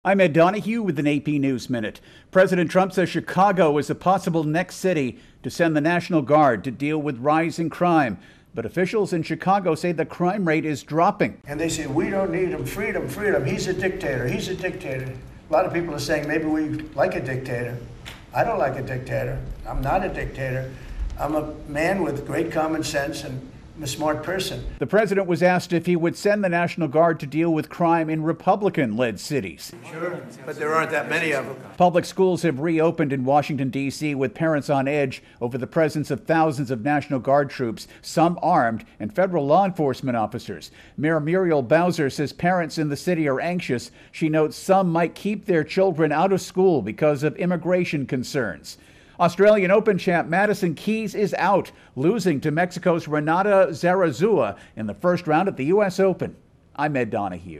I'm Ed Donahue with an AP News Minute. President Trump says Chicago is a possible next city to send the National Guard to deal with rising crime. But officials in Chicago say the crime rate is dropping. And they say, we don't need him, freedom, freedom. He's a dictator, he's a dictator. A lot of people are saying maybe we like a dictator. I don't like a dictator. I'm not a dictator. I'm a man with great common sense and I'm a smart person. The president was asked if he would send the National Guard to deal with crime in Republican-led cities. Sure, but there aren't that many of them. Public schools have reopened in Washington, D.C., with parents on edge over the presence of thousands of National Guard troops, some armed, and federal law enforcement officers. Mayor Muriel Bowser says parents in the city are anxious. She notes some might keep their children out of school because of immigration concerns. Australian Open champ Madison Keys is out, losing to Mexico's Renata Zarazua in the first round at the U.S. Open. I'm Ed Donahue.